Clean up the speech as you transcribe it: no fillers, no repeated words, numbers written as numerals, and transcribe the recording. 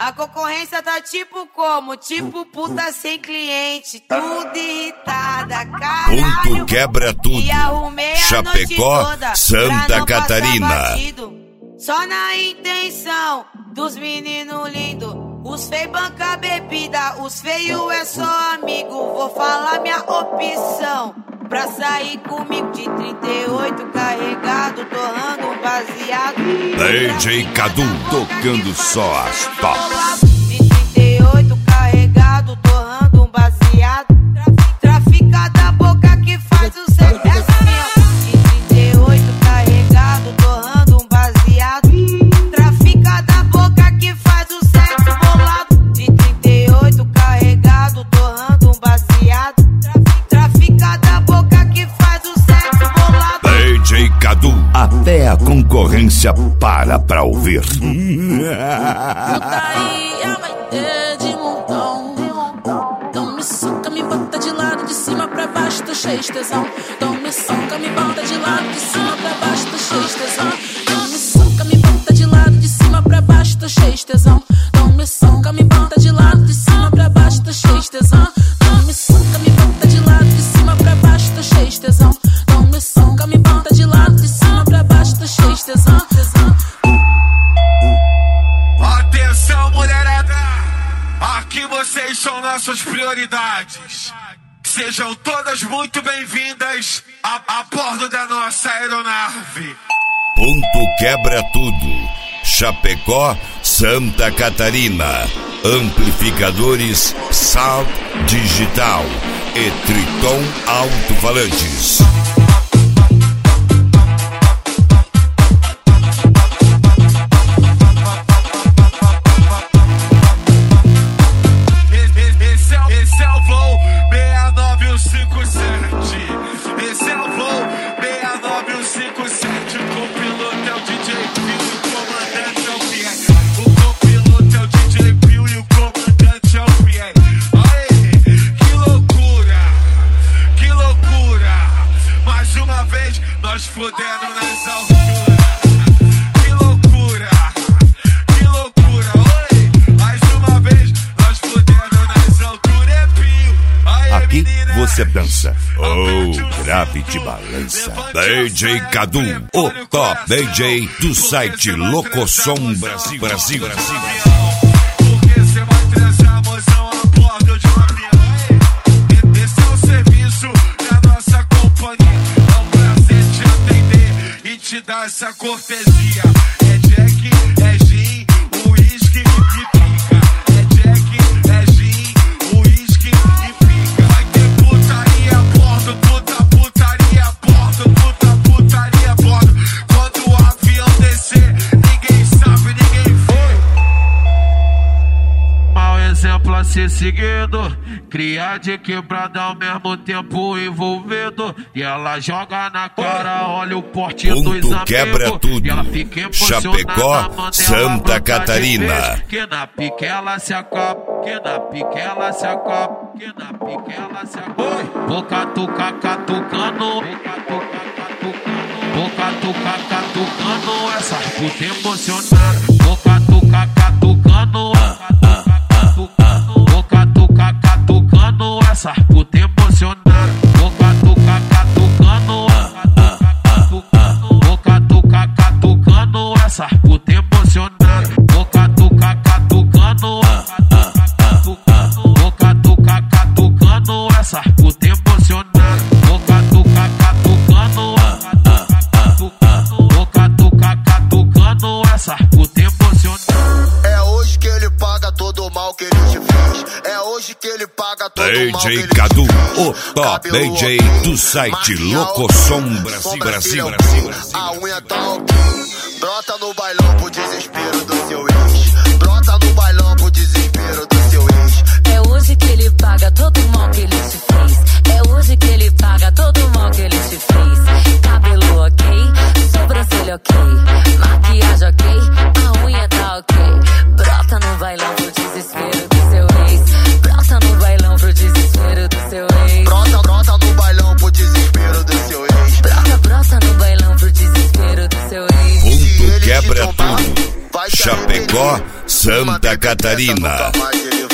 A concorrência tá tipo como? Tipo puta sem cliente, tudo irritada, caralho. Ponto quebra tudo. E arrumei Chapecó, a noite toda Santa Catarina. Só na intenção dos meninos lindos. Os feios banca bebida, os feios é só amigo. Vou falar minha opção. Pra sair comigo de 38 carregado, torrando um baseado. DJ Cadu tocando só as tops. De 38 carregado, torrando um baseado. Trafica da boca que faz o sexo assim, ó. De 38 carregado, torrando um baseado. Trafica da boca que faz o sexo bolado. De 38 carregado, torrando um baseado. Trafica da boca que faz o sexo bolado. DJ Cadu, até a concorrência para pra ouvir. Putaria vai ter de montão. Então me soca, me bota de lado, de cima pra baixo, tô cheio de tesão. Então me soca, me bota de lado, de cima pra baixo, tô cheio de tesão. Então me soca, me bota de lado, de cima pra baixo, tô cheio de tesão. Então me soca, me bota de lado, de cima pra baixo, tô cheio de tesão. Então me soca, me bota de lado, de cima pra baixo, tô cheio de tesão. Então me soca, me bota de lado, de cima pra baixo, tô cheio de tesão. Atenção, mulherada, aqui vocês são nossas prioridades. Sejam todas muito bem-vindas a bordo da nossa aeronave. Ponto quebra tudo. Chapecó, Santa Catarina. Amplificadores Sound Digital e Triton Alto-Falantes. Esse é o voo 69157. Esse é o voo 69157. O copiloto é o DJ Pio e o comandante é o Pierre. O copiloto é o DJ Pio e o comandante é o Pierre. Aê, que loucura, que loucura. Mais uma vez nós fudendo nas alturas. Que loucura, que loucura. Oi, mais uma vez nós fudendo nas alturas. É Pio. Aê, Aqui menina, você dança, grave de balança. DJ Cadu, o top DJ do site Locosom Brasil. Porque você vai trazer a emoção a bordo de um avião. Esse é o serviço da nossa companhia. É um prazer te atender e te dar essa cortesia. É Jack, é gin, uísque e pica. É Jack, é gin, uísque e pica. Vai ter putaria a bordo, putaria a bordo, putaria a bordo. Quando o avião descer, ninguém sabe, ninguém foi. Mau exemplo a ser seguido. Cria de quebrada ao mesmo tempo envolvido. E ela joga na cara, olha o porte dos amigos. Ponto quebra tudo. E ela fica emocionada, Chapecó, manda Santa ela brotar de Catarina. vez. Que na pique ela se acaba, que na pique ela se acaba, que na pique ela se acaba. Boca tuca catucando, boca tuca catucando, essas putas emocionadas. Boca tuca catucando, boca tuca catucando, essas putas emocionadas. Boca tuca catucando, boca tuca catucando, essas putas emocionadas. Boca tuca catucando, boca tuca catucando, essas putas emocionadas. Boca tuca catucando, boca tuca catucando, essas putas emocionadas. É hoje que ele paga todo o mal que ele te fez. É hoje que ele paga todo o mal que DJ ele te Cadu, fez. o top Cabelo DJ ok, do site maquiagem Locosom ok, Brasil. sobrancelha ok, a unha tá ok. Brota no bailão pro desespero do seu ex. Brota no bailão pro desespero do seu ex. É hoje que ele paga todo o mal que ele te fez. É hoje que ele paga todo o mal que ele te fez. Cabelo ok, sobrancelha ok, maquiagem ok, a unha tá ok. Brota no bailão pro desespero do seu ex. Brota no bailão pro desespero do seu ex. Brota no bailão pro desespero do seu ex. Brota no bailão pro desespero do seu ex. Ponto quebra tudo. Chapecó, Santa Catarina. Nunca mais ele